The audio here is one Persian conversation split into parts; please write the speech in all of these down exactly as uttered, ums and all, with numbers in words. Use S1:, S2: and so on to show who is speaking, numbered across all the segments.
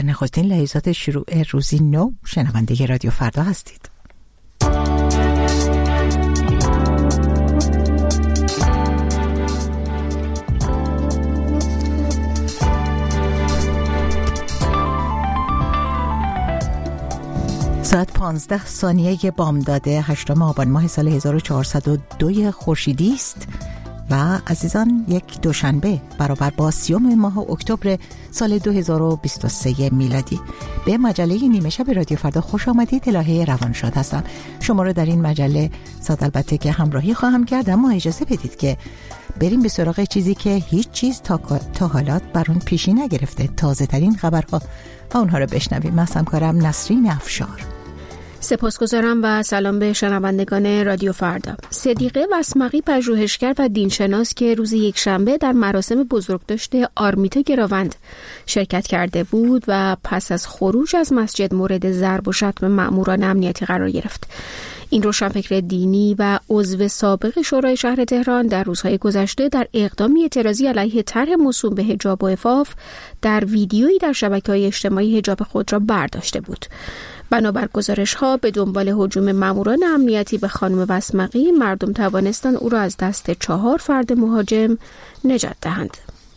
S1: نخستین لحظات شروع روزی نو، شنونده رادیو فردا هستید. ساعت پانزده ثانیه بامداده هشتم آبان ماه سال هزار و چهارصد و دو خورشیدی است و عزیزان یک دوشنبه برابر با سیوم ماه اکتبر سال دو هزار و بیست و سه میلادی. به مجله نیمه شب رادیو فردا خوش آمدید. الهه روانشاد هستم. شما رو در این مجله صد البته که همراهی خواهم کرد، اما اجازه بدید که بریم به سراغ چیزی که هیچ چیز تا, تا حالات بر اون پیشی نگرفته. تازه ترین خبرها و اونها رو بشنویم. من همکارم نسرین افشار.
S2: سپاسگزارم و سلام به شنوندگان رادیو فردا. صدیقه وسمقی پژوهشگر و دینشناس که روز یکشنبه در مراسم بزرگداشت آرمیتا گراوند شرکت کرده بود و پس از خروج از مسجد مورد ضرب و شتم مأموران امنیتی قرار گرفت. این روشنفکر دینی و عضو سابق شورای شهر تهران در روزهای گذشته در اقدامی اعتراضی علیه طرح موسوم به حجاب و عفاف در ویدیویی در شبکه‌های اجتماعی حجاب خود را برداشته بود. بنابر گزارش‌ها به دنبال هجوم ماموران امنیتی به خانم وسمقی، مردم توانستند او را از دست چهار فرد مهاجم نجات دهند.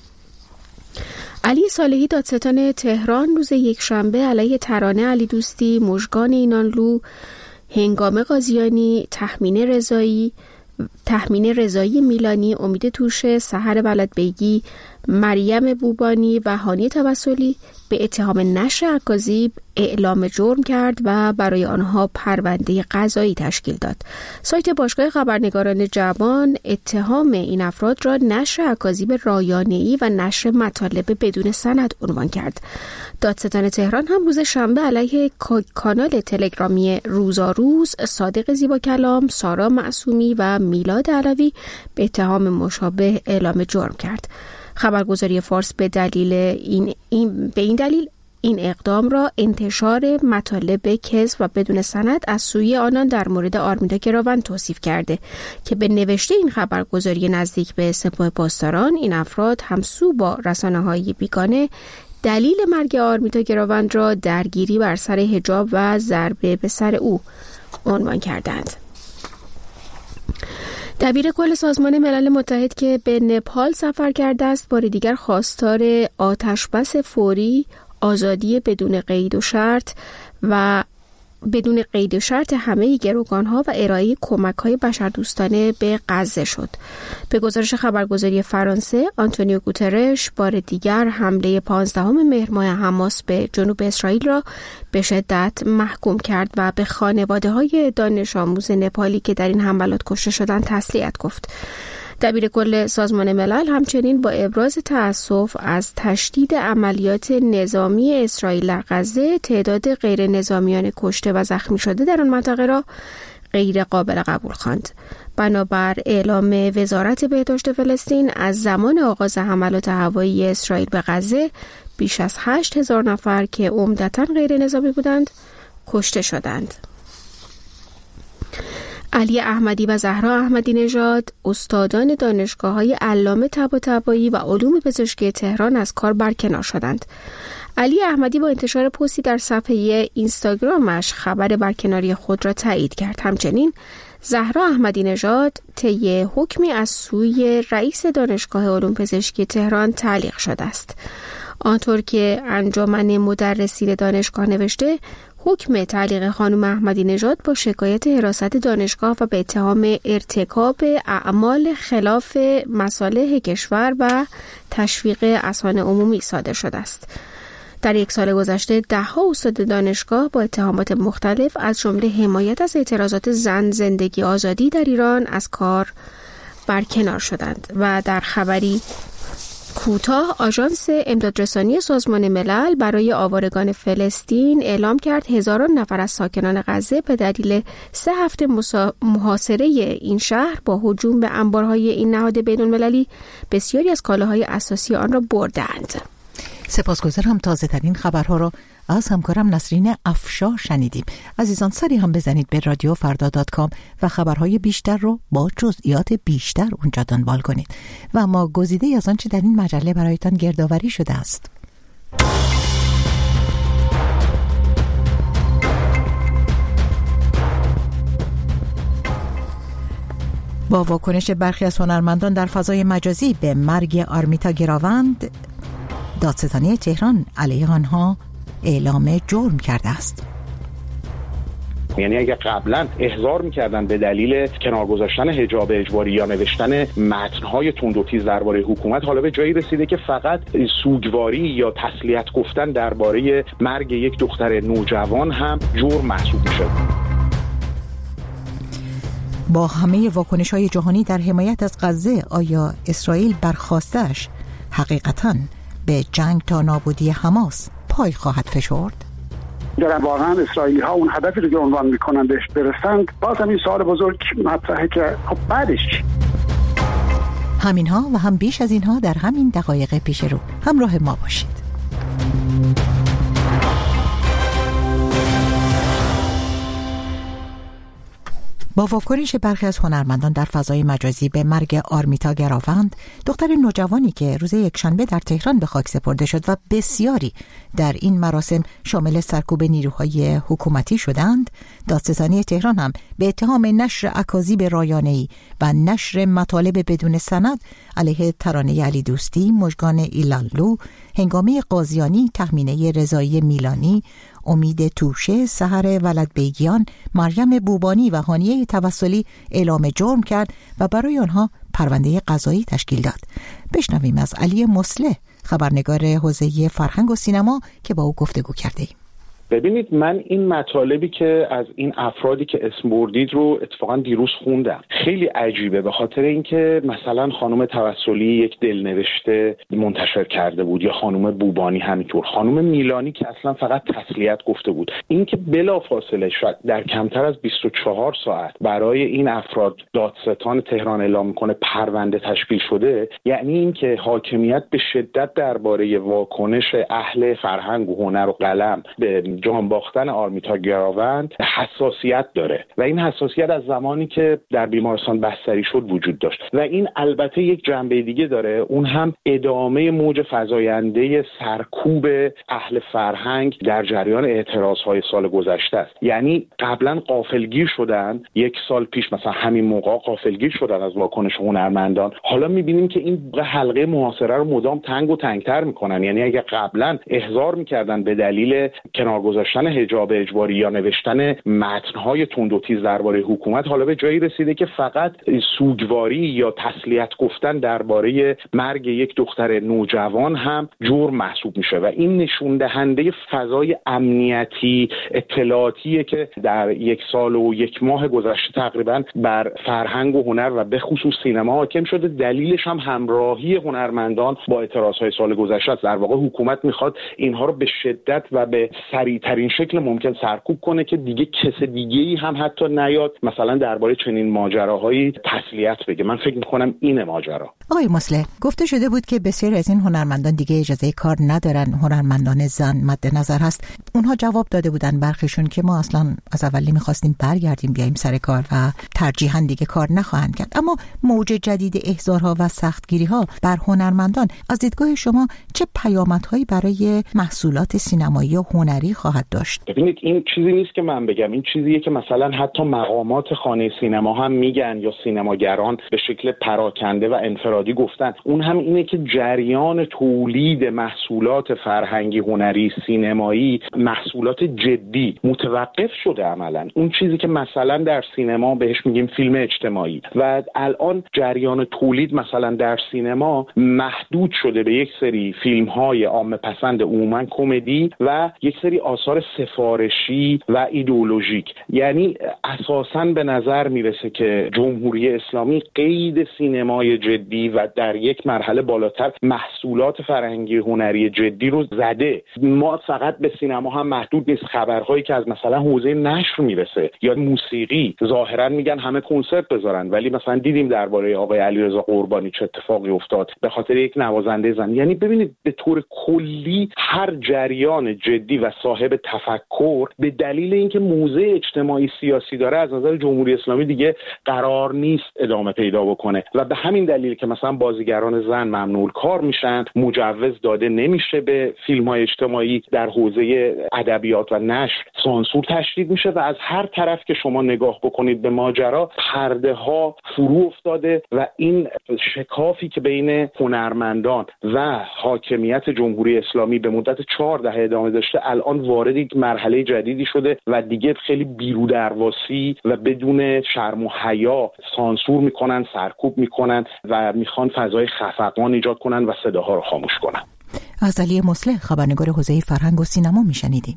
S2: علی صالحی دادستان تهران روز یکشنبه علیه ترانه علی دوستی، مژگان اینانلو، هنگام قاضیانی، تحمین رضایی، تحمین رضایی میلانی، امید توشه، سحر بلدبیگی، مریم بوبانی و هانی توسلی به اتهام نشر اکاذیب اعلام جرم کرد و برای آنها پرونده قضایی تشکیل داد. سایت باشگاه خبرنگاران جوان اتهام این افراد را نشر اکاذیب رایانه‌ای و نشر مطالب بدون سند عنوان کرد. دادستان تهران هم روز شنبه علیه کانال تلگرامی روزاروز، صادق زیبا کلام، سارا معصومی و میلاد علوی به اتهام مشابه اعلام جرم کرد. خبرگزاری فارس به دلیل این, این به این دلیل این اقدام را انتشار مطالب کذب و بدون سند از سوی آنان در مورد آرمیتا گراوند توصیف کرده که به نوشته این خبرگزاری نزدیک به سپاه پاسداران، این افراد همسو با رسانه‌های بیگانه دلیل مرگ آرمیتا گراوند را درگیری بر سر حجاب و ضربه به سر او عنوان کردند. دبیر کل سازمان ملل متحد که به نپال سفر کرده است، بار دیگر خواستار آتشبس فوری، آزادی بدون قید و شرط و بدون قید و شرط همه گروگانها و ارائه کمک‌های بشردوستانه به غزه شد. به گزارش خبرگزاری فرانسه، آنتونیو گوترش بار دیگر حمله پانزدهم مهر ماه حماس به جنوب اسرائیل را به شدت محکوم کرد و به خانواده‌های دانش آموز نپالی که در این حملات کشته شدند تسلیت گفت. دبیر کل سازمان ملل همچنین با ابراز تأسف از تشدید عملیات نظامی اسرائیل در غزه، تعداد غیر نظامیان کشته و زخمی شده در آن منطقه را غیر قابل قبول خواند. بنابر اعلام وزارت بهداشت فلسطین، از زمان آغاز حملات هوایی اسرائیل به غزه بیش از هشت هزار نفر که عمدتاً غیر نظامی بودند کشته شدند. علی احمدی و زهرا احمدی نژاد، استادان دانشگاه‌های علامه طباطبایی و علوم پزشکی تهران از کار برکنار شدند. علی احمدی با انتشار پستی در صفحه اینستاگرامش خبر برکناری خود را تایید کرد. همچنین زهرا احمدی نژاد طی حکمی از سوی رئیس دانشگاه علوم پزشکی تهران تعلیق شده است. آنطور که انجمن مدرسین دانشگاه نوشته، حکم تعلیق خانم احمدی نژاد با شکایت حراست دانشگاه و به اتهام ارتکاب اعمال خلاف مصالح کشور و تشویق اذهان عمومی صادر شده است. در یک سال گذشته ده‌ها استاد دانشگاه با اتهامات مختلف از جمله حمایت از اعتراضات زن، زندگی، آزادی در ایران از کار برکنار شدند. و در خبری کوتاه، آژانس امدادرسانی سازمان ملل برای آوارگان فلسطین اعلام کرد هزاران نفر از ساکنان غزه به دلیل سه هفته محاصره این شهر با هجوم به انبارهای این نهاد بین‌المللی بسیاری از کالاهای اساسی آن را بردند.
S1: سپاسگزارم. تازه ترین خبرها را از همکارم نسرین افشار شنیدیم. عزیزان، سری هم بزنید به رادیو فردا دات کام و خبرهای بیشتر رو با جزئیات بیشتر اونجا دنبال کنید. و ما گزیده از آنچه در این مجله برایتان گردآوری شده است. با واکنش برخی از هنرمندان در فضای مجازی به مرگ آرمیتا گراوند، دادستانی تهران علیه آنها اعلام جرم کرده است.
S3: یعنی اگه قبلا احضار می‌کردن به دلیل کنار گذاشتن حجاب اجباری یا نوشتن متن‌های تند و تیز درباره حکومت، حالا به جایی رسیده که فقط سوگواری یا تسلیت گفتن درباره مرگ یک دختر نوجوان هم جرم محسوب میشه.
S1: با همه واکنش‌های جهانی در حمایت از غزه، آیا اسرائیل برخاسته‌اش حقیقتاً به جنگ تا نابودی حماس پای خواهد فشرد؟
S4: دارن واقعا اسرائیلی ها اون هدفی رو که عنوان میکنن بهش برسند؟ باز هم این سوال بزرگ مطرحه که خب بعدش چی؟
S1: همینها و هم بیش از اینها در همین دقایق پیش رو همراه ما باشید. با واکنش برخی از هنرمندان در فضای مجازی به مرگ آرمیتا گراوند، دختر نوجوانی که روز یکشنبه در تهران به خاک سپرده شد و بسیاری در این مراسم شامل سرکوب نیروهای حکومتی شدند، دادستانی تهران هم به اتهام نشر اکاذیب رایانه‌ای و نشر مطالب بدون سند علیه ترانه علی دوستی، مژگان ایلالو، هنگامه قاضیانی، تهمینه رضایی میلانی، امید توشه، سحر ولدبیگیان، مریم بوبانی و هانیه توسلی اعلام جرم کرد و برای آنها پرونده قضایی تشکیل داد. بشنویم از علی مصلح، خبرنگار حوزه فرهنگ و سینما، که با او گفتگو کرده ایم.
S3: ببینید، من این مطالبی که از این افرادی که اسم بردید رو اتفاقا دیروز خوندم. خیلی عجیبه، به خاطر اینکه مثلا خانم توسلی یک دلنوشته منتشر کرده بود، یا خانم بوبانی همینطور، خانم میلانی که اصلا فقط تسلیت گفته بود. این که بلافاصله شاید در کمتر از بیست و چهار ساعت برای این افراد دادستان تهران اعلام میکنه پرونده تشکیل شده، یعنی اینکه حاکمیت به شدت درباره واکنش اهل فرهنگ و هنر و قلم به جان باختن آرمیتا گراوند حساسیت داره و این حساسیت از زمانی که در بیمارستان بستری شد وجود داشت. و این البته یک جنبه دیگه داره، اون هم ادامه موج فزاینده سرکوب اهل فرهنگ در جریان اعتراضهای سال گذشته است. یعنی قبلا غافلگیر شدن، یک سال پیش مثلا همین موقع غافلگیر شدن از واکنش هنرمندان، حالا میبینیم که این حلقه محاصره رو مدام تنگ و تنگتر میکنن. یعنی اگه قبلا احضار میکردن به دلیل کنار گذاشتن حجاب اجباری یا نوشتن متن‌های تند و تیز درباره حکومت، حالا به جایی رسیده که فقط سوگواری یا تسلیت گفتن درباره مرگ یک دختر نوجوان هم جرم محسوب میشه و این نشون دهنده فضای امنیتی اطلاعاتیه که در یک سال و یک ماه گذشته تقریبا بر فرهنگ و هنر و به خصوص سینما حاکم شده. دلیلش هم همراهی هنرمندان با اعتراضهای سال گذشته است. در واقع حکومت میخواد اینها رو به شدت و به سریعترین شکل ممکن سرکوب کنه که دیگه کس دیگه‌ای هم حتی نیاد مثلا درباره چنین ماجراهایی تسلیت بگه. من فکر می‌کنم اینه ماجرا.
S1: آقای مصلح، گفته شده بود که بسیاری از این هنرمندان دیگه اجازه کار ندارن، هنرمندان زن مد نظر هست. اونها جواب داده بودن برخیشون که ما اصلا از اولی می‌خواستیم برگردیم بیایم سر کار و ترجیحاً دیگه کار نخواهند کرد. اما موج جدید احضارها و سختگیری‌ها بر هنرمندان از دیدگاه شما چه پیامدهایی برای محصولات سینمایی و هنری خواهد داشت؟
S3: ببینید، این چیزی نیست که من بگم، این چیزیه که مثلا حتی مقامات خانه سینما هم میگن یا سینماگران به شکل پراکنده و انفرادی گفتن. اون هم اینه که جریان تولید محصولات فرهنگی، هنری، سینمایی، محصولات جدی متوقف شده عملاً. اون چیزی که مثلا در سینما بهش میگیم فیلم اجتماعی و الان جریان تولید مثلا در سینما محدود شده به یک سری فیلم‌های عامه پسند، عموماً کمدی و یک سری آثار سفارشی و ایدئولوژیک. یعنی اساساً به نظر میرسه که جمهوری اسلامی قید سینمای جدی و در یک مرحله بالاتر محصولات فرهنگی هنری جدی رو زده. ما فقط به سینما هم محدود نیست. خبرهایی که از مثلا حوزه نشر میرسه یا موسیقی، ظاهرا میگن همه کنسرت بذارن، ولی مثلا دیدیم درباره آقای علیرضا قربانی چه اتفاقی افتاد به خاطر یک نوازنده زن. یعنی ببینید، به طور کلی هر جریان جدی و صاحب تفکر به دلیل اینکه موضع اجتماعی سیاسی داره از نظر جمهوری اسلامی دیگه قرار نیست ادامه پیدا بکنه و به همین دلیل که مثلا بازیگران زن ممنوع کار میشن، مجوز داده نمیشه به فیلم‌های اجتماعی، در حوزه ادبیات و نشر سانسور تشدید میشه و از هر طرف که شما نگاه بکنید به ماجرا پرده ها فرو افتاده و این شکافی که بین هنرمندان و حاکمیت جمهوری اسلامی به مدت چهار دهه ادامه داشته الان وارد یک مرحله جدیدی شده و دیگه خیلی بیرودرواسی و بدون شرم و حیا سانسور میکنن، سرکوب میکنن و میخوان فضای خفقان ایجاد کنن و صداها رو خاموش کنن.
S1: از علی مصلح خبرنگار حوزه فرهنگ و سینما میشنیدیم.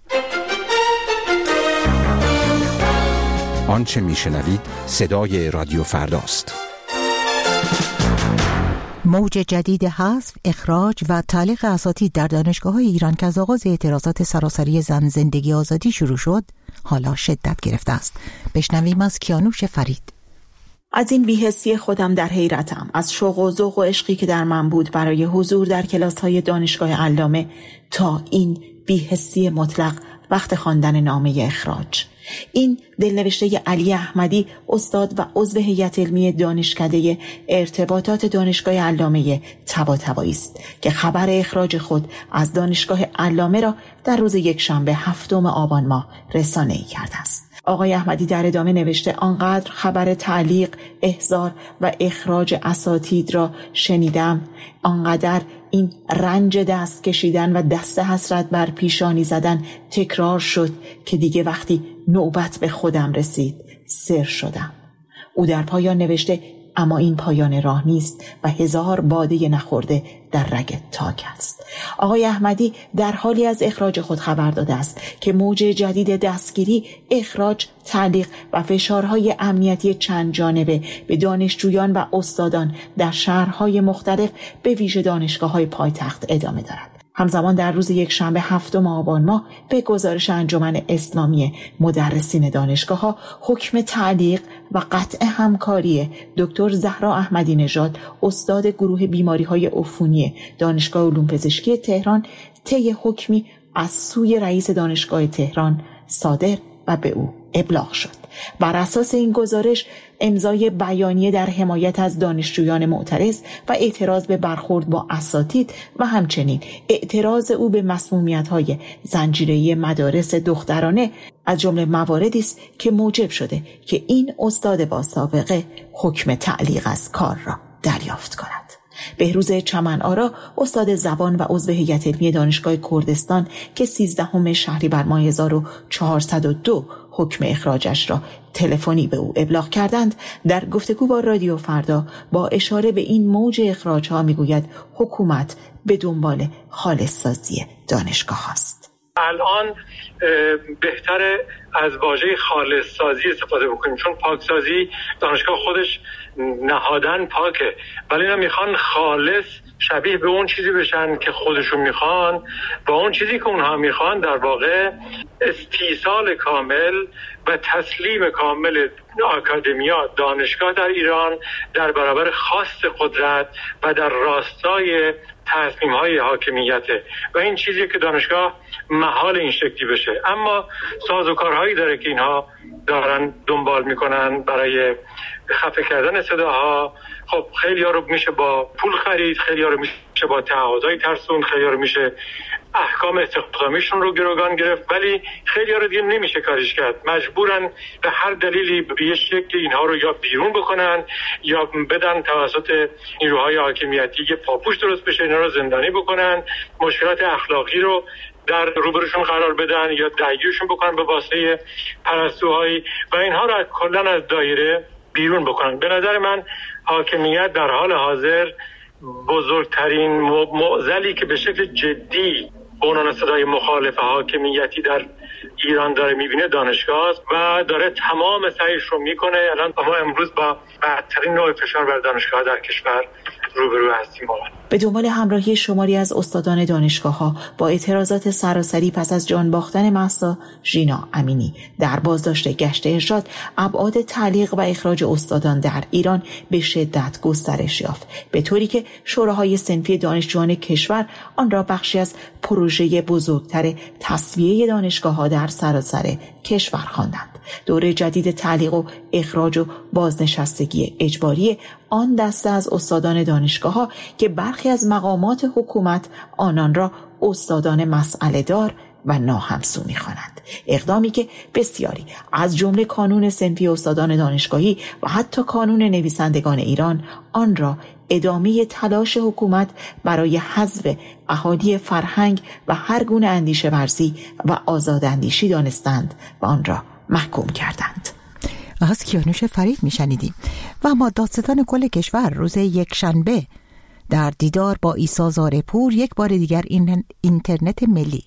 S5: آنچه میشنوید صدای رادیو فرداست.
S1: موج جدید حذف، اخراج و تعلیق اساتید در دانشگاه‌های ایران که از آغاز اعتراضات سراسری زن زندگی آزادی شروع شد، حالا شدت گرفته است. بشنویم از کیانوش فرید.
S6: از این بی‌حسی خودم در حیرتم، از شوق و ذوق و عشقی که در من بود برای حضور در کلاس‌های دانشگاه علامه تا این بی‌حسی مطلق وقت خواندن نامه اخراج. این دلنوشته علی احمدی، استاد و عضو هیئت علمی دانشکده ارتباطات دانشگاه علامه طباطبایی است که خبر اخراج خود از دانشگاه علامه را در روز یکشنبه هفتم آبان ماه رسانه‌ای کرده است. آقای احمدی در ادامه نوشته آنقدر خبر تعلیق، احضار و اخراج اساتید را شنیدم، آنقدر این رنج دست کشیدن و دست حسرت بر پیشانی زدن تکرار شد که دیگه وقتی نوبت به خودم رسید سر شدم. او در پایان نوشته اما این پایان راه نیست و هزار باده نخورده در رگ تاک است. آقای احمدی در حالی از اخراج خود خبر داده است که موج جدید دستگیری، اخراج، تعلیق و فشارهای امنیتی چند جانبه به دانشجویان و استادان در شهرهای مختلف به ویژه دانشگاه‌های پایتخت ادامه دارد. همزمان در روز یکشنبه هفتم آبان ماه به گزارش انجمن اسلامی مدرسین دانشگاه‌ها حکم تعلیق و قطع همکاری دکتر زهرا احمدی نژاد، استاد گروه بیماری‌های عفونی دانشگاه علوم پزشکی تهران، طی حکمی از سوی رئیس دانشگاه تهران صادر و به او ابلاغ شد. بر اساس این گزارش امضای بیانیه در حمایت از دانشجویان معترض و اعتراض به برخورد با اساتید و همچنین اعتراض او به مسمومیت‌های زنجیره‌ای مدارس دخترانه از جمله مواردی است که موجب شده که این استاد با سابقه حکم تعلیق از کار را دریافت کند. بهروز چمن آرا، استاد زبان و عضو هیئت علمی دانشگاه کردستان که سیزدهم شهریور ماه هزار و چهارصد و دو حکم اخراجش را تلفنی به او ابلاغ کردند، در گفتگو با رادیو فردا با اشاره به این موج اخراج‌ها میگوید حکومت به دنبال خالص سازی دانشگاه است.
S7: الان بهتره از واژه خالص سازی استفاده بکنیم، چون پاکسازی دانشگاه خودش نهادن پاکه، ولی اینا میخوان خالص شبیه به اون چیزی بشن که خودشون میخوان و اون چیزی که اونها میخوان در واقع استیصال کامل و تسلیم کامل آکادمیا دانشگاه در ایران در برابر خواست قدرت و در راستای تصمیم های حاکمیته و این چیزی که دانشگاه محال این شکلی بشه. اما سازوکارهایی داره که اینها دارن دنبال میکنن برای خفه کردن صداها. خب خیلی ها رو میشه با پول خرید، خیلی ها رو میشه با تعهدهای ترسون، خیلی ها رو میشه احکام استخدامیشون رو گروگان گرفت، ولی خیلی ها رو دیگه نمیشه کارش کرد. مجبورن به هر دلیلی به یه شکل اینها رو یا بیرون بکنن یا بدن توسط نیروهای حاکمیتی که پاپوش درست بشه اینا رو زندانی بکنن، مشکلات اخلاقی رو در روبروشون قرار بدن یا درگیرشون بکنن به واسطه پرستوهایی و اینها رو کلا از دایره بیرون بکنن. به نظر من حاکمیت در حال حاضر بزرگترین معضلی که به شکل جدی بنان صدای مخالف حاکمیتی در ایران داره میبینه دانشگاه است و داره تمام سعیش رو میکنه. الان ما امروز با بدترین نوع فشار بر دانشگاه در کشور روبرو هستیم.
S6: به دنبال همراهی شماری از استادان دانشگاه‌ها با اعتراضات سراسری پس از جان باختن مهسا ژینا امینی در بازداشت گشت ارشاد، ابعاد تعلیق و اخراج استادان در ایران به شدت گسترش یافت، به طوری که شوراهای صنفی دانشجویان کشور آن را بخشی از پروژه بزرگتر تصفیه دانشگاه‌ها در سراسر کشور خواندند. دوره جدید تعلیق و اخراج و بازنشستگی اجباری آن دسته از استادان دانشگاه‌ها که برخی از مقامات حکومت آنان را استادان مسئله دار و ناهمسو می‌خوانند، اقدامی که بسیاری از جمله کانون صنفی استادان دانشگاهی و حتی کانون نویسندگان ایران آن را ادامه تلاش حکومت برای حذف اهالی فرهنگ و هر گونه اندیشه ورزی و آزاداندیشی دانستند و آن را محکوم کردند.
S1: از کیانوش فرید میشنیدیم. و اما دادستان کل کشور روز یک شنبه در دیدار با عیسی زارپور یک بار دیگر این اینترنت ملی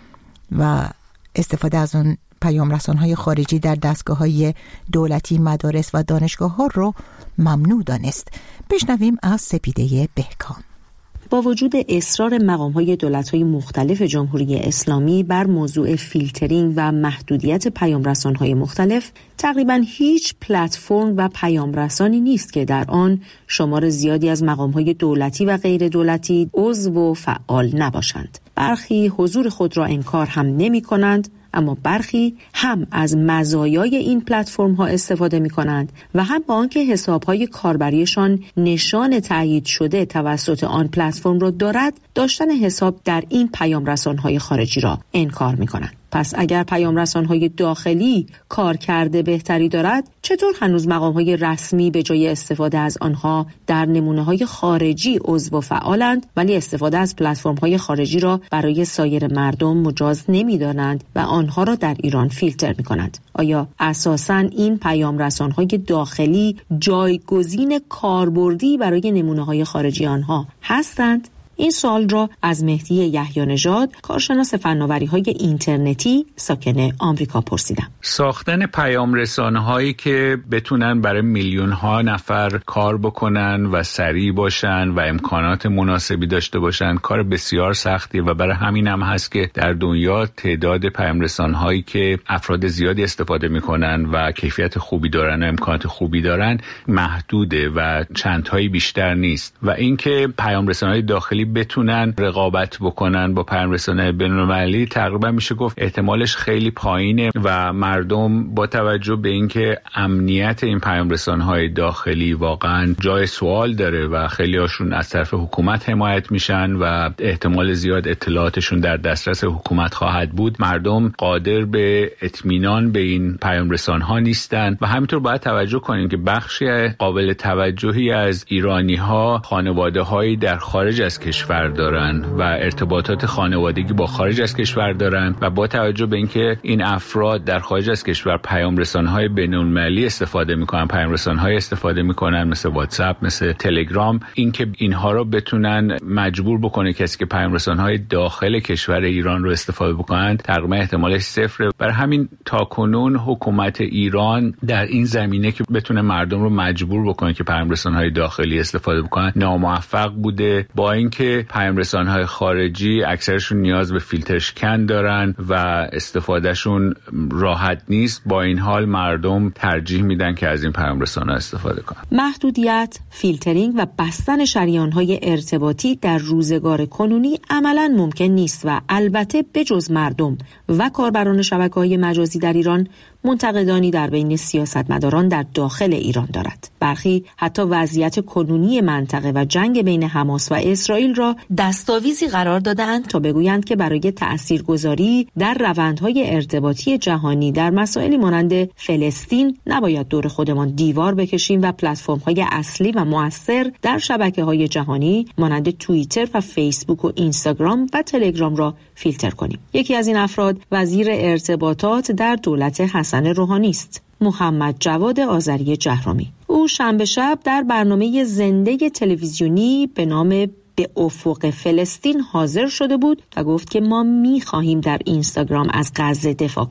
S1: و استفاده از اون پیام رسان‌های خارجی در دستگاه‌های دولتی، مدارس و دانشگاه‌ها رو ممنوع دانست. بشنویم از سپیده بهکام.
S8: با وجود اصرار مقام‌های دولت‌های مختلف جمهوری اسلامی بر موضوع فیلترینگ و محدودیت پیام‌رسان‌های مختلف، تقریباً هیچ پلتفرم و پیام‌رسانی نیست که در آن شمار زیادی از مقام‌های دولتی و غیر دولتی عضو و فعال نباشند. برخی حضور خود را انکار هم نمی‌کنند، اما برخی هم از مزایای این پلتفرم ها استفاده می کنند و هم با آنکه حساب های کاربریشان نشان تایید شده توسط آن پلتفرم را دارد، داشتن حساب در این پیام رسان های خارجی را انکار می کنند. پس اگر پیام رسان های داخلی کار کرده بهتری دارد، چطور هنوز مقام های رسمی به جای استفاده از آنها در نمونه های خارجی عضو و فعالند، ولی استفاده از پلتفرم های خارجی را برای سایر مردم مجاز نمی دانند و آنها را در ایران فیلتر می کنند؟ آیا اساساً این پیام رسان های داخلی جایگزین کاربردی برای نمونه های خارجی آنها هستند؟ این سوال را از مهدی یحیی نژاد، کارشناس فناوری‌های اینترنتی ساکن آمریکا پرسیدم.
S9: ساختن پیام رسانه‌هایی که بتونن برای میلیون‌ها نفر کار بکنن و سریع باشن و امکانات مناسبی داشته باشن کار بسیار سختیه و برای همین هم هست که در دنیا تعداد پیام رسانه‌هایی که افراد زیادی استفاده می‌کنن و کیفیت خوبی دارن و امکانات خوبی دارن محدوده و چندتایی بیشتر نیست و اینکه پیام رسانه‌های داخلی بتونن رقابت بکنن با پیام رسانه‌های بین‌المللی تقریبا میشه گفت احتمالش خیلی پایینه و مردم با توجه به اینکه امنیت این پیام رسانه‌های داخلی واقعا جای سوال داره و خیلی هاشون از طرف حکومت حمایت میشن و احتمال زیاد اطلاعاتشون در دسترس حکومت خواهد بود، مردم قادر به اطمینان به این پیام رسانه‌ها نیستن و همینطور باید توجه کنیم که بخشی قابل توجهی از ایرانی‌ها خانواده‌هایی در خارج از کشور کشور دارن و ارتباطات خانوادگی با خارج از کشور دارن و با توجه به اینکه این افراد در خارج از کشور پیام رسانه‌های بین‌المللی استفاده میکنن، پیام رسانه‌های استفاده میکنن مثل واتساپ، مثل تلگرام، اینکه اینها رو بتونن مجبور بکنه کسی که پیام رسانه‌های داخل کشور ایران رو استفاده بکنن تقریبا احتمالش صفره. برای همین تاکنون حکومت ایران در این زمینه که بتونه مردم رو مجبور بکنه که پیام رسانه‌های داخلی استفاده بکنن ناموفق بوده، با اینکه پیام رسانه‌های خارجی اکثرشون نیاز به فیلتر شکن دارن و استفادهشون راحت نیست، با این حال مردم ترجیح میدن که از این پیام رسانه‌ها استفاده کنن.
S8: محدودیت، فیلترینگ و بستن شریان‌های ارتباطی در روزگار کنونی عملاً ممکن نیست و البته بجز مردم و کاربران شبکه‌های مجازی در ایران منتقدانی در بین سیاستمداران در داخل ایران دارد. برخی حتی وضعیت کنونی منطقه و جنگ بین حماس و اسرائیل را دستاویزی قرار دادند تا بگویند که برای تأثیرگذاری در روندهای ارتباطی جهانی در مسائلی مانند فلسطین نباید دور خودمان دیوار بکشیم و پلتفرم‌های اصلی و مؤثر در شبکه‌های جهانی مانند توییتر و فیسبوک و اینستاگرام و تلگرام را فیلتر کنیم. یکی از این افراد وزیر ارتباطات در دولت حسن روحانی است، محمد جواد آذری جهرومی. او شنبه شب در برنامه زنده تلویزیونی به نام به افق فلسطین حاضر شده بود و گفت که ما می‌خواهیم در اینستاگرام از غزه دفاع کنیم.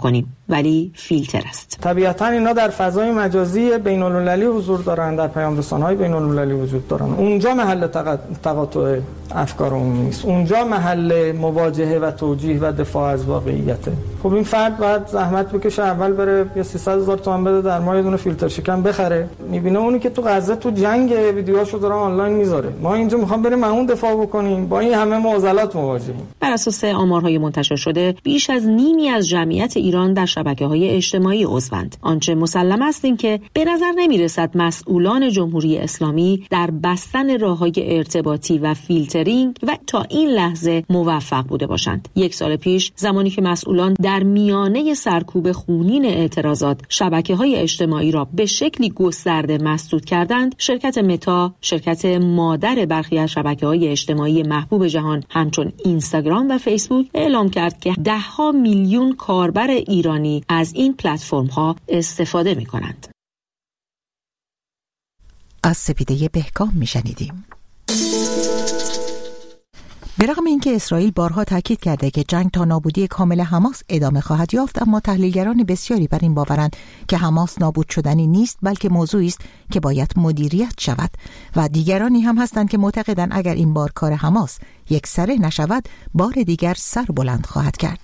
S8: ولی فیلتر است.
S10: طبیعتاً اینا در فضای مجازی بین‌المللی حضور دارن، در پیام رسانه‌های بین‌المللی وجود دارن. اونجا محل تقاطع افکار عمومی نیست. اونجا محل مواجهه و توجیه و دفاع از واقعیته. خب این فرد باید زحمت بکشه، اول بره یه سیصد هزار تومان بده در ماه یه دونه فیلتر شکن بخره. میبینه اونی که تو غزه تو جنگ ویدیوهاشو داره آنلاین میذاره. ما اینجا میخوام بریم اون دفاع بکنیم، با این همه معضلات مواجهیم.
S8: بر اساس آمارهای منتشر شده بیش از نیمی از جمعیت ایران در شبکه‌های اجتماعی عضوند. آنچه مسلم است این که به نظر نمی‌رسد مسئولان جمهوری اسلامی در بستن راه‌های ارتباطی و فیلترینگ و تا این لحظه موفق بوده باشند. یک سال پیش زمانی که مسئولان در میانه سرکوب خونین اعتراضات شبکه‌های اجتماعی را به شکلی گسترده مسدود کردند، شرکت متا، شرکت مادر برخی از شبکه‌های اجتماعی محبوب جهان همچون اینستاگرام و فیسبوک، اعلام کرد که ده ها میلیون کاربر ایرانی از این پلتفرم‌ها استفاده می‌کنند.
S1: از سپیده بهکام می‌شنیدیم. برغم اینکه اسرائیل بارها تاکید کرده که جنگ تا نابودی کامل حماس ادامه خواهد یافت، اما تحلیلگران بسیاری بر این باورند که حماس نابود شدنی نیست، بلکه موضوعی است که باید مدیریت شود و دیگرانی هم هستند که معتقدند اگر این بار کار حماس یک سره نشود، بار دیگر سر بلند خواهد کرد.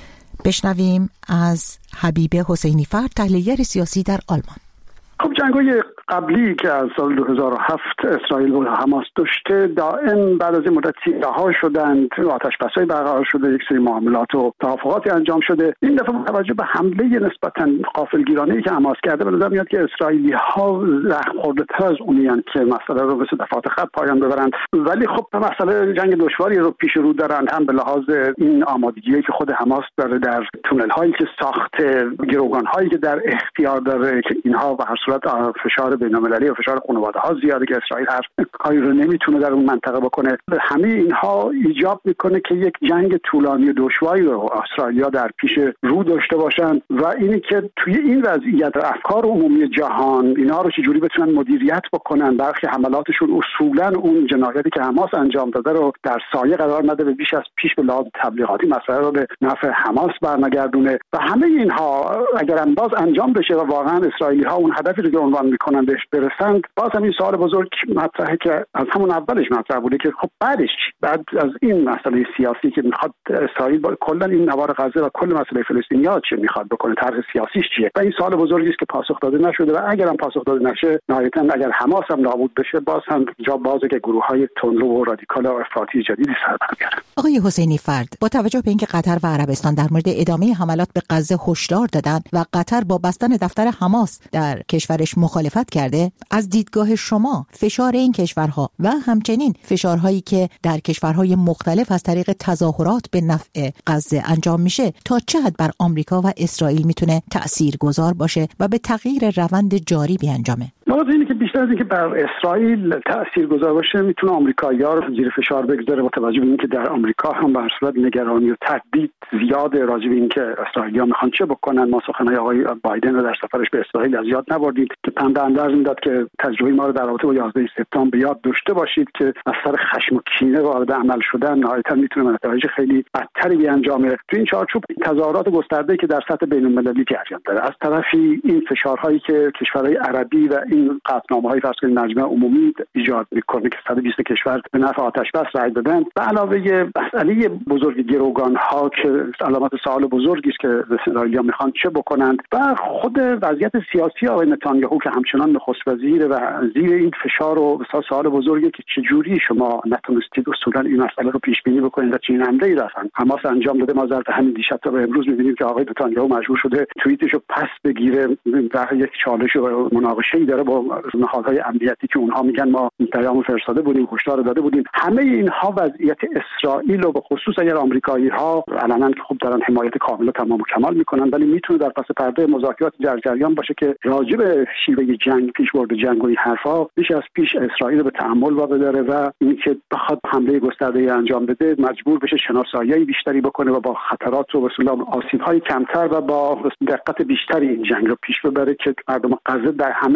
S1: بشنویم از حبیب حسینی فرد، تحلیلگر سیاسی در آلمان.
S4: خب جنگ‌های قبلی که از سال دو هزار و هفت اسرائیل و حماس داشته دائم بعد از این مدتی رها شدند، آتش‌بس‌های برقرار شده، یک سری معاملات و توافقاتی انجام شده. این دفعه با توجه به حمله نسبتاً غافلگیرانه‌ای که حماس کرده به نظر میاد که اسرائیلی‌ها زخم خورده‌تر از اونیان که مسئله رو به دفعات خط پایان ببرند. ولی خب مسئله جنگ دشواری رو پیش رو دارند، هم به لحاظ این آمادگی که خود حماس داره در تونل‌هایی که ساخته، گروگان‌هایی که در اختیار داره که اینها به هر صورت فشار بین‌المللی و فشار خانواده‌ها زیاده که اسرائیل هر کاری رو نمیتونه در اون منطقه بکنه. همه اینها ایجاب میکنه که یک جنگ طولانی و دشواری رو اسرائیلیا در پیش رو داشته باشن و اینی که توی این وضعیت افکار عمومی جهان اینا رو چجوری بتونن مدیریت بکنن. برخی حملاتشون اصولا اون جنایتی که حماس انجام داده رو در سایه قرار نده و بیش از پیش به لحاظ تبلیغاتی مسئله رو به نفع حماس برنگردونه. و همه اینها اگر باز انجام بشه و واقعا اسرائیلی‌ها اون هدفی رو که عنوان میکنن بهش برسند، باز هم این سوال بزرگ مطرحه که از همون اولش مطرح بوده که خب بعدش بعد از این مسئله سیاسی که میخواد اسرائیل با کلا این نوار غزه و کل مسئله فلسطینیا چه میخواد بکنه، طرح سیاسیش چیه؟ و این سوال بزرگی است که پاسخ داده نشده و اگر هم پاسخ داده نشه، نهایتاً اگر حماس هم نابود بشه، باز هم جا بازه که گروه‌های تندرو و رادیکال و افراطی جدیدی سر برمی‌گیرن.
S1: آقای حسینی فرد، با توجه به اینکه قطر و عربستان در مورد ادامه حملات به غزه هشدار دادند و قطر با بستن دفتر حماس در کشورش مخالفت کرده، از دیدگاه شما فشار این کشورها و همچنین فشارهایی که در کشورهای مختلف از طریق تظاهرات به نفع غزه انجام میشه تا چه حد بر آمریکا و اسرائیل میتونه تاثیرگذار باشه و به تغییر روند جاری بیانجامه؟
S4: لازم اینه که بیشتر از اینکه بر اسرائیل تاثیرگذار باشه، میتونه آمریکایی‌ها رو زیر فشار بگذاره با توجه به اینکه در آمریکا هم به هر صورت نگرانی و تردید زیاد راجع به اینکه اسرائیلی‌ها میخوان چه بکنن. ما سخنهای آقای بایدن رو در سفرش به اسرائیل از یاد نبردید که پند اندرز میداد که تجربه ما رو در رابطه با یازده سپتامبر به یاد داشته باشید که از سر خشم و کینه وارد عمل شدن نهایتاً میتونه نتایج خیلی بدتری بیانجامه. تو این چارچوب تظاهرات گسترده‌ای که در سطح بین‌المللی جریان داره، از طرفی این فشارهایی که کشورهای عربی و این قطعنامه‌های فرض کنید مجمع عمومی ایجاد می‌کنه که صد و بیست کشور به نفع آتش‌بس رأی دادن، به علاوه مسئله بزرگ گروگان‌ها که علامت سوال بزرگی است که اسرائیلی‌ها می‌خوان چه بکنند و خود وضعیت سیاسی آقای نتانیاهو که همچنان نخست وزیر و زیر این فشار و بسیار سوال بزرگی که چجوری شما نتونستید اصولا این مسئله رو پیش بینی بکنید و چنین حمله‌ای رفتن حماس انجام داده. ما ظرف همین دیشب تا به امروز می‌بینیم که آقای نتانیاهو مجبور شده توییتشو پس بگیره و یک چالش و مناقشه‌ای داره با نهادهای امنیتی که اونها میگن ما پیام فرستاده بودیم، هشدار داده بودیم. همه اینها وضعیت اسرائیل و به خصوص اگر آمریکایی‌ها علنا که خوب دارن حمایت کامل و تمام و کمال میکنن، ولی میتونه در پس پرده مذاکرات در جریان باشه که راجع به شیوه جنگ، پیشبرد جنگ و این حرفا بیش از پیش اسرائیل به تأمل وابداره و اینکه بخواد حمله گسترده‌ای انجام بده مجبور بشه شناسایی بیشتری بکنه و با خطرات و اصولا آسیب‌های کمتر و با دقت بیشتری این جنگ رو پیش ببره که مردم غزه در همه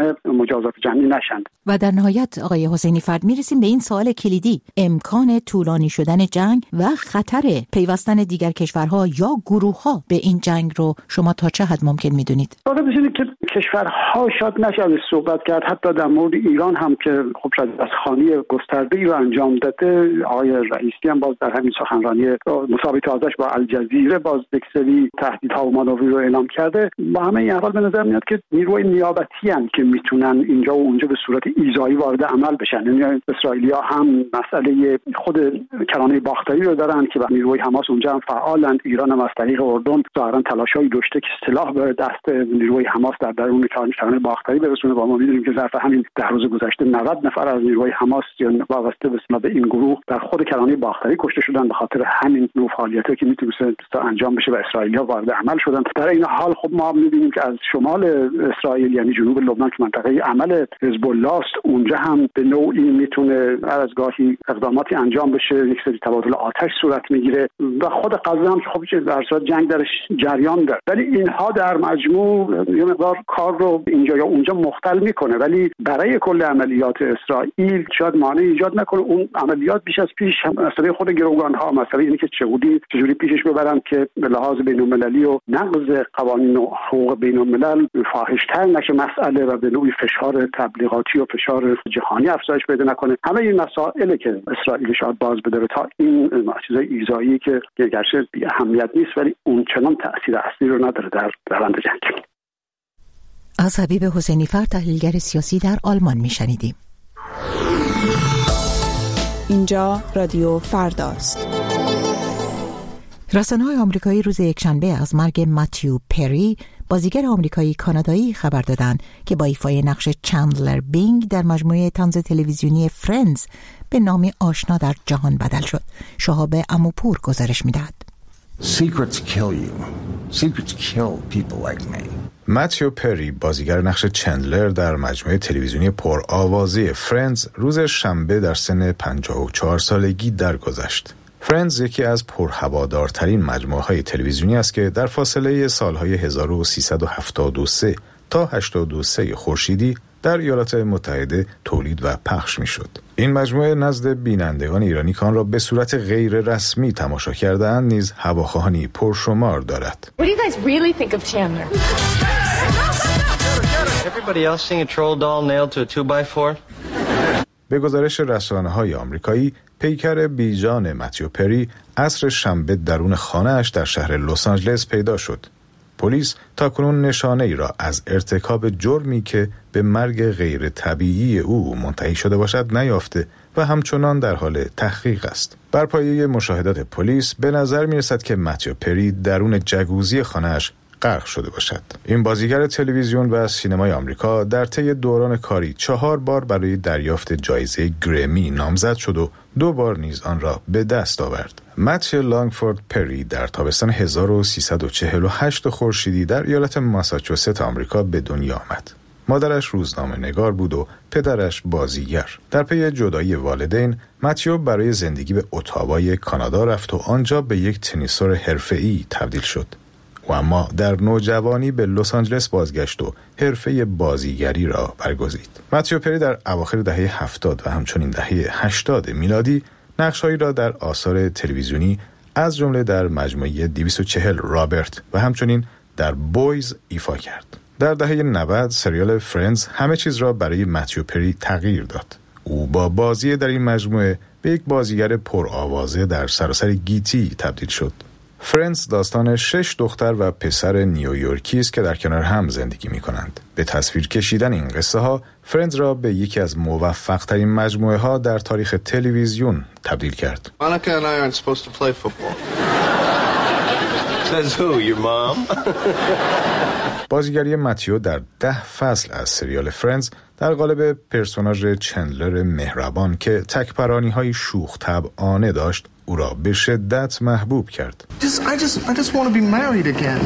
S4: مجازات جمعی نشند.
S1: و در نهایت آقای حسینی فرد میرسیم به این سوال کلیدی: امکان طولانی شدن جنگ و خطر پیوستن دیگر کشورها یا گروه‌ها به این جنگ رو شما تا چه حد ممکن میدونید؟
S4: واقعا ببینید که کشورها شاید نشه ازش صحبت کرد، حتی در مورد ایران هم که خب شاید از خانی گسترده‌ای رو انجام داده. آقای رئیسی هم باز در همین سخنرانی مسابقه ازش با الجزیره باز یک سری تهدیدها و مانوری رو اعلام کرده. با همه این احوال به نظر میاد که نیروی نیابتی ان که میتونن اینجا و اونجا به صورت ایذایی وارد عمل بشن. یعنی اسرائیلی‌ها هم مسئله خود کرانه باختری رو دارن که نیروی حماس اونجا هم فعالند. ایران هم از طریق اردن ظاهرا تلاش‌هایی داشته که سلاح به دست نیروی حماس در درون کرانه باختری برسونه. با ما می‌دونیم که ظرف همین ده روز گذشته نود نفر از نیروی حماس وابسته به این گروه در خود کرانه باختری کشته شدن به خاطر همین نوع فعالیتی که میتونه انجام بشه و اسرائیلی‌ها وارد عمل شدن. در این حال خب ما می‌بینیم که از شمال اسرائیل یعنی جنوب لبنان که منطقه عمل حزب الله است، اونجا هم به نوعی میتونه هر از گاهی اقداماتی انجام بشه، یک سری تبادل آتش صورت میگیره و خود غزه هم خب چه در صورت جنگ درش جریان داره. ولی اینها در مجموع یه مقدار کار رو اینجا یا اونجا مختل میکنه، ولی برای کل عملیات اسرائیل شاید مانع ایجاد نکنه. اون عملیات بیش از پیش مسئله خود گروگان‌ها، مسئله اینه که چگونه چجوری پیشش ببرن که به لحاظ بین‌المللی و نقض قوانین و حقوق بین‌الملل فاحش‌تر نشه مسئله و به نوعی فشار تبلیغاتی و فشار جهانی افزایش پیدا نکنه. همه این مسائلی که اسرائیل شاید باز بداره تا این چیزای ایذایی که گرچه بی اهمیت نیست ولی اون چنان تأثیر اصلی رو نداره در روند جنگ.
S1: از حبیب حسینی فرد، تحلیلگر سیاسی در آلمان میشنیدیم.
S6: اینجا رادیو فرداست.
S1: رسانه‌های آمریکایی روز یکشنبه از مرگ متیو پری، بازیگر آمریکایی کانادایی، خبر دادند که با ایفای نقش چندلر بینگ در مجموعه طنز تلویزیونی فرندز به نامی آشنا در جهان بدل شد. شهاب اموپور گزارش می‌دهد.
S11: Secrets kill you. Secrets kill people like me.
S12: متیو پری، بازیگر نقش چندلر در مجموعه تلویزیونی پرآوازه فرندز، روز شنبه در سن پنجاه و چهار سالگی درگذشت. فرندز یکی از پرهوادارترین مجموعه‌های تلویزیونی است که در فاصله سالهای هزار و سیصد و هفتاد و سه تا هشتاد و سه خورشیدی در ایالات متحده تولید و پخش می‌شد. این مجموعه نزد بینندگان ایرانی که آن را به صورت غیر رسمی تماشا کرده‌اند نیز هواخواهانی پرشمار دارد.
S13: What do you guys really think of Chandler?
S14: Everybody else seeing a troll doll nailed to a two by four?
S12: به گزارش رسانه‌های آمریکایی، پیکر بیجان متیو پری عصر شنبه درون خانه‌اش در شهر لس آنجلس پیدا شد. پلیس تاکنون نشانه ای را از ارتکاب جرمی که به مرگ غیر طبیعی او منتهی شده باشد نیافته و همچنان در حال تحقیق است. بر پایه مشاهدات پلیس به نظر می رسد که متیو پری درون جگوزی خانه‌اش غرق شده باشد. این بازیگر تلویزیون و سینمای آمریکا در طی دوران کاری چهار بار برای دریافت جایزه گرمی نامزد شد و دو بار نیز آن را به دست آورد. متیو لانگفورد پری در تابستان هزار و سیصد و چهل و هشت خورشیدی در ایالت ماساچوست آمریکا به دنیا آمد. مادرش روزنامه‌نگار بود و پدرش بازیگر. در پی جدایی والدین، متیو برای زندگی به اتاوای کانادا رفت و آنجا به یک تنیسور حرفه‌ای تبدیل شد. و اما در نوجوانی به لس آنجلس بازگشت و حرفه بازیگری را برگزید. متیو پری در اواخر دهه هفتاد و همچنین دهه هشتاد میلادی نقش‌هایی را در آثار تلویزیونی از جمله در مجموعه دویست و چهل رابرت و همچنین در بویز ایفا کرد. در دهه نود سریال فرندز همه چیز را برای متیو پری تغییر داد. او با بازی در این مجموعه به یک بازیگر پرآوازه در سراسر گیتی تبدیل شد. فرندز داستان شش دختر و پسر نیویورکی است که در کنار هم زندگی می کنند. به تصویر کشیدن این قصه ها فرندز را به یکی از موفق ترین مجموعه ها در تاریخ تلویزیون تبدیل کرد.
S14: Monica and I aren't supposed to play football. Says who, your mom?
S12: بازیگری متیو در ده فصل از سریال فرندز در قالب پرسوناژ چندلر مهربان که تکپرانی های شوخ طبعانه داشت او را به شدت محبوب کرد.
S14: Just, I just, I just want to be married again.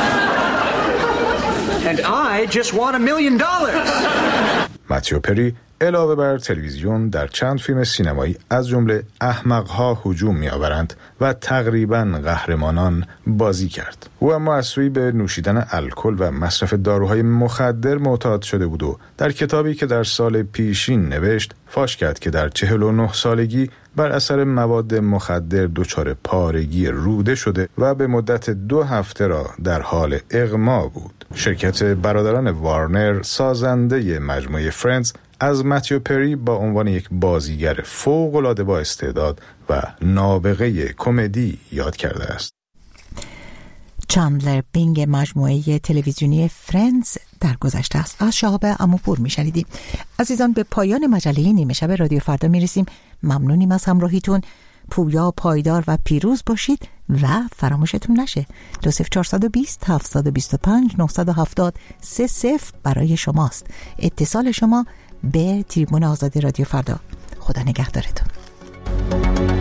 S15: And I just want a million dollars.
S12: متیو پری علاوه بر تلویزیون در چند فیلم سینمایی از جمله احمق‌ها هجوم می‌آورند و تقریباً قهرمانان بازی کرد. او اما از سوی به نوشیدن الکل و مصرف داروهای مخدر معتاد شده بود و در کتابی که در سال پیشین نوشت فاش کرد که در چهل و نه سالگی بر اثر مواد مخدر دچار پارگی روده شده و به مدت دو هفته را در حال اغما بود. شرکت برادران وارنر سازنده مجموعه فرندز از متیو پری با عنوان یک بازیگر فوق‌العاده با استعداد و نابغه کمدی یاد کرده است.
S1: چندلر بینگ مجموعه تلویزیونی فرندز در گذشته است. از شهاب اموپور میشنیدیم. عزیزان، به پایان مجله نیمه شب رادیو فردا میرسیم. ممنونیم از همراهیتون. پویا، پایدار و پیروز باشید و فراموشتون نشه دو صفر چهارصد و بیست هفتصد و بیست و پنج نهصد و هفتاد سه صفر برای شماست. اتصال شما به تریبون آزادی رادیو فردا. خدا نگهدارتون.